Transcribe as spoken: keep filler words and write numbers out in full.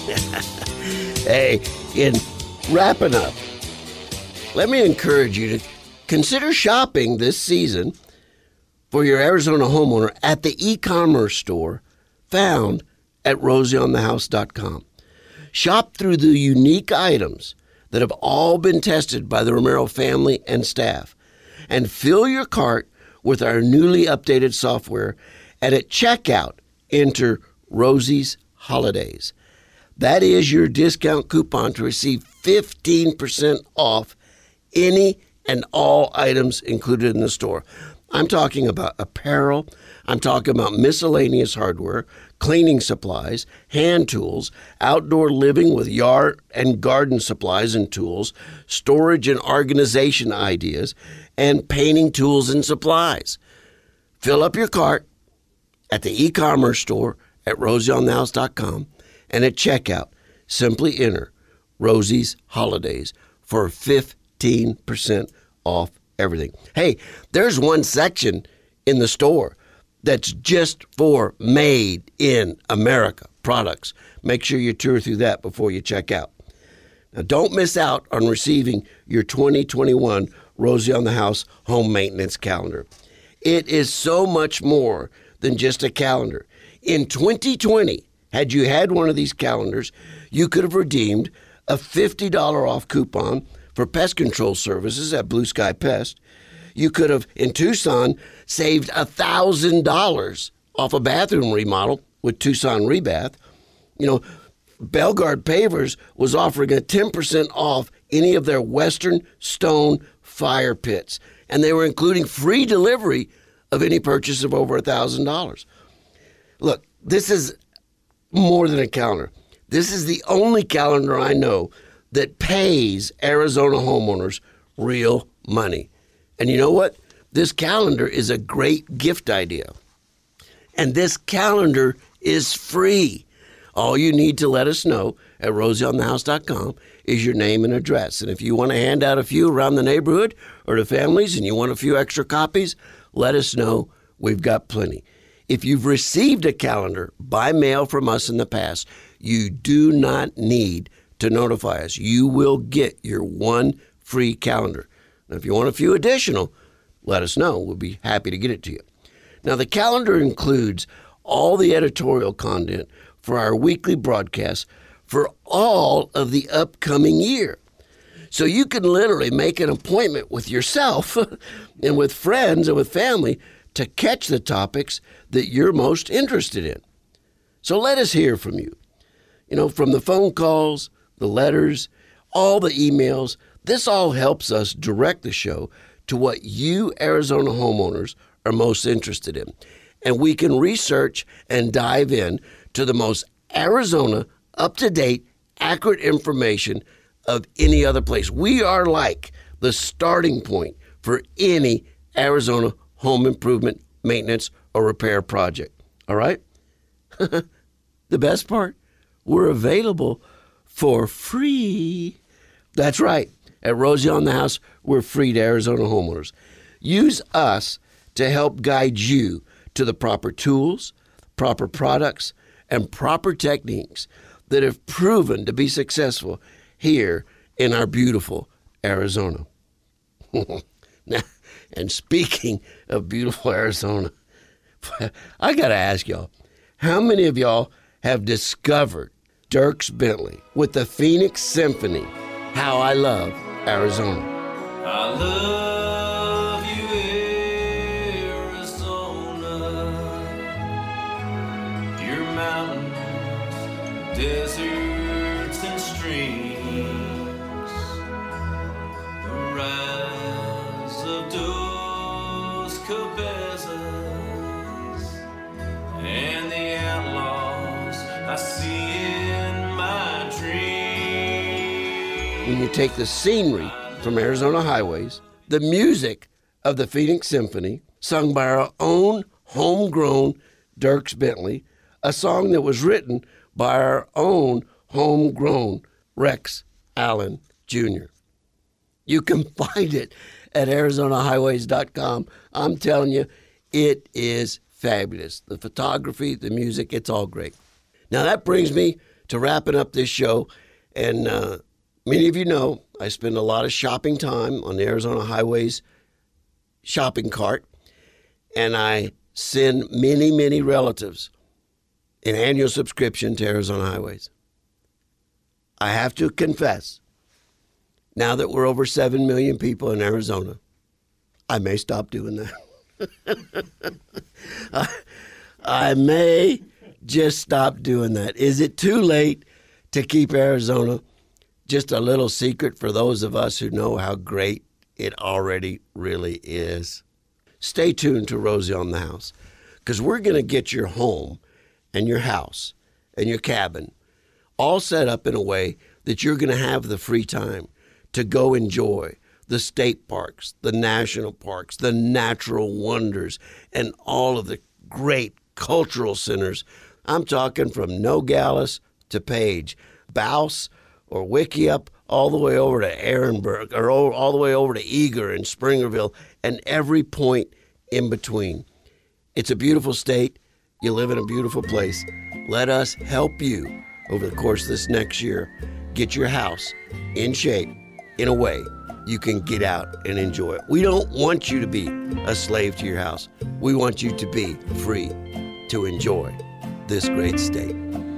Hey, in wrapping up, let me encourage you to consider shopping this season for your Arizona homeowner at the e-commerce store found at rosie on the house dot com. Shop through the unique items that have all been tested by the Romero family and staff, and fill your cart with our newly updated software, and at checkout, enter Rosie's Holidays. That is your discount coupon to receive fifteen percent off any and all items included in the store. I'm talking about apparel, I'm talking about miscellaneous hardware, cleaning supplies, hand tools, outdoor living with yard and garden supplies and tools, storage and organization ideas, and painting tools and supplies. Fill up your cart at the e-commerce store at rosie on the house dot com, and at checkout, simply enter Rosie's Holidays for fifteen percent off everything. Hey, there's one section in the store that's just for made in America products. Make sure you tour through that before you check out. Now, don't miss out on receiving your twenty twenty-one Rosie on the House home maintenance calendar. It is so much more than just a calendar. In twenty twenty, had you had one of these calendars, you could have redeemed a fifty dollars off coupon for pest control services at Blue Sky Pest. You could have, in Tucson, saved one thousand dollars off a bathroom remodel with Tucson Rebath. You know, Belgard Pavers was offering a ten percent off any of their Western Stone fire pits, and they were including free delivery of any purchase of over one thousand dollars. Look, this is more than a calendar. This is the only calendar I know that pays Arizona homeowners real money. And you know what? This calendar is a great gift idea. And this calendar is free. All you need to let us know at rosie on the house dot com is your name and address. And if you want to hand out a few around the neighborhood or to families and you want a few extra copies, let us know. We've got plenty. If you've received a calendar by mail from us in the past, you do not need to notify us. You will get your one free calendar. Now, if you want a few additional, let us know. We'll be happy to get it to you. Now, the calendar includes all the editorial content for our weekly broadcasts for all of the upcoming year. So you can literally make an appointment with yourself and with friends and with family to catch the topics that you're most interested in. So let us hear from you. You know, from the phone calls, the letters, all the emails, this all helps us direct the show to what you Arizona homeowners are most interested in. And we can research and dive in to the most Arizona, up-to-date, accurate information of any other place. We are like the starting point for any Arizona home improvement, maintenance, or repair project. All right? The best part, we're available for free. That's right. At Rosie on the House, we're free to Arizona homeowners. Use us to help guide you to the proper tools, proper products, and proper techniques that have proven to be successful here in our beautiful Arizona. Now, and speaking of beautiful Arizona, I got to ask y'all, how many of y'all have discovered Dierks Bentley with the Phoenix Symphony, How I Love Arizona? I love you, Arizona. Your mountains, deserts, and streams. The rise of Dos Cabezas and the outlaws I see in my dreams. When you take the scenery from Arizona highways, the music of the Phoenix Symphony, sung by our own homegrown Dierks Bentley, a song that was written by our own homegrown Rex Allen Junior You can find it at arizona highways dot com. I'm telling you, it is fabulous. The photography, the music, it's all great. Now that brings me to wrapping up this show. And uh, many of you know I spend a lot of shopping time on the Arizona Highways shopping cart, and I send many, many relatives an annual subscription to Arizona Highways. I have to confess, now that we're over seven million people in Arizona, I may stop doing that. I, I may just stop doing that. Is it too late to keep Arizona just a little secret for those of us who know how great it already really is? Stay tuned to Rosie on the House, because we're going to get your home and your house and your cabin all set up in a way that you're going to have the free time to go enjoy the state parks, the national parks, the natural wonders, and all of the great cultural centers. I'm talking from Nogales to Page, Baus or Wickiup, all the way over to Ehrenberg, or all the way over to Eager and Springerville, and every point in between. It's a beautiful state. You live in a beautiful place. Let us help you over the course of this next year get your house in shape in a way you can get out and enjoy it. We don't want you to be a slave to your house. We want you to be free to enjoy this great state.